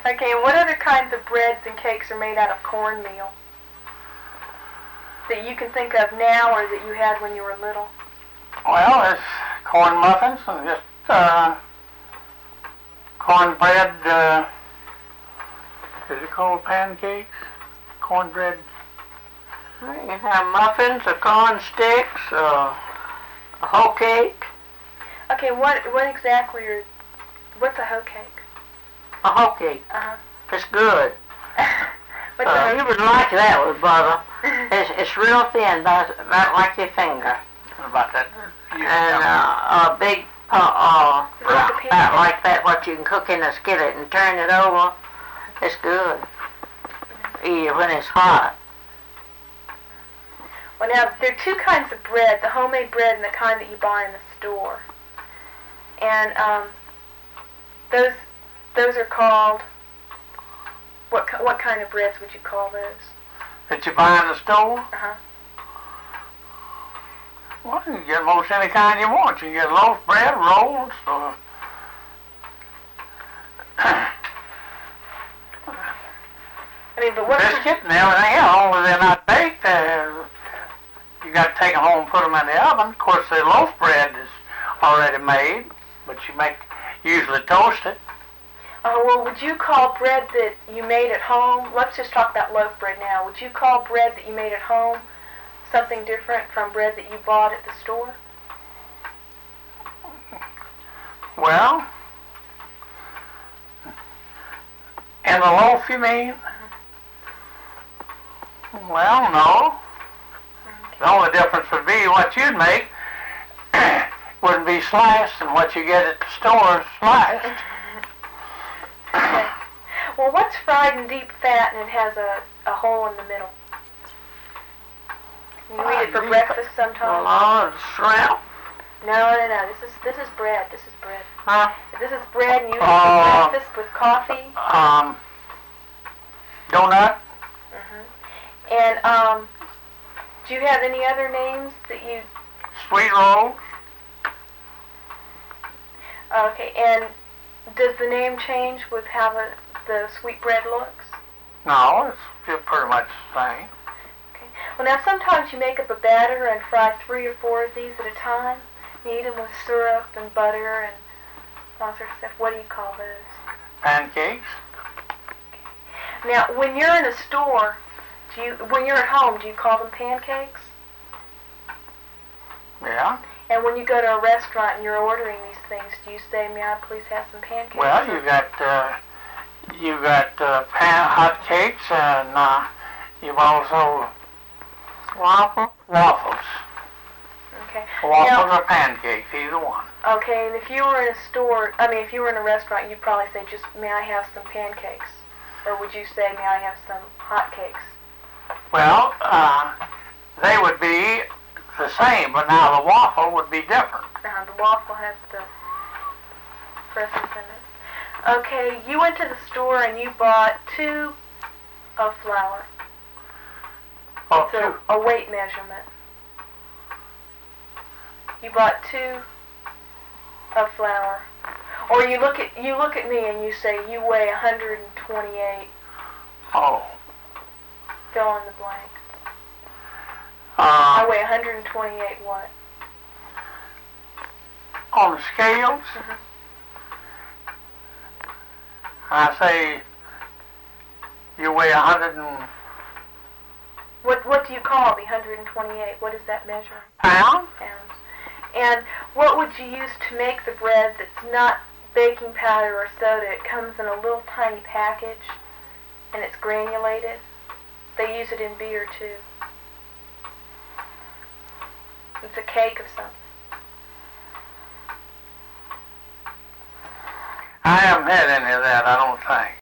Okay, and what other kinds of breads and cakes are made out of cornmeal that you can think of now or that you had when you were little? Well, there's corn muffins and just cornbread. Is it called pancakes? Cornbread. You can have muffins, or corn sticks, or a hoe cake. Okay, what exactly are, what's a hoe cake? A hoe cake. Uh-huh. It's good. What's a You would like that with butter. It's real thin, about like your finger. What about that? And a big like that, what you can cook in a skillet and turn it over. It's good. Eat it when it's hot. Well, now, there are two kinds of bread, the homemade bread and the kind that you buy in the store. And those are called, what kind of breads would you call those? That you buy in the store? Uh-huh. Well, you can get most any kind you want. You can get loaf bread, rolls, or I mean, but what biscuit and everything else. Only they're not baked. You got to take them home and put them in the oven. Of course, the loaf bread is already made, but you usually toast it. Oh, well, would you call bread that you made at home, let's just talk about loaf bread now, would you call bread that you made at home something different from bread that you bought at the store? Well, in the loaf, you mean? Well, no. The only difference would be what you'd make wouldn't be sliced, and what you get at the store is sliced. Okay. Well, what's fried in deep fat and it has a hole in the middle? You eat it for breakfast sometimes? Well, shrimp. No. This is bread. This is bread. Huh? This is bread, and you eat it for breakfast with coffee. Donut. And do you have any other names that you? Sweet rolls. Okay, and does the name change with how the sweet bread looks? No, it's just pretty much the same. Okay. Well, now sometimes you make up a batter and fry 3 or 4 of these at a time. You eat them with syrup and butter and all sorts of stuff. What do you call those? Pancakes. Okay. Now, when you're in a store, when you're at home, do you call them pancakes? Yeah. And when you go to a restaurant and you're ordering these things, do you say, "May I please have some pancakes"? Well, you got hot cakes, and you've also waffles. Okay. Waffles now, or pancakes, either one. Okay, and if you were in a store, if you were in a restaurant, you'd probably say, "Just may I have some pancakes," or would you say, "May I have some hot cakes"? Well, they would be the same, but now the waffle would be different. The waffle has the crescent in it. Okay, you went to the store and you bought 2 of flour. Oh, So a weight measurement. You bought 2 of flour. Or you look at me and you say you weigh 128. Oh. Fill in the blank. I weigh 128 what? On the scales, I say you weigh 100 and... What do you call the 128? What does that measure? Pounds? Pounds. And what would you use to make the bread that's not baking powder or soda? It comes in a little tiny package, and it's granulated. They use it in beer, too. It's a cake of something. I haven't had any of that, I don't think.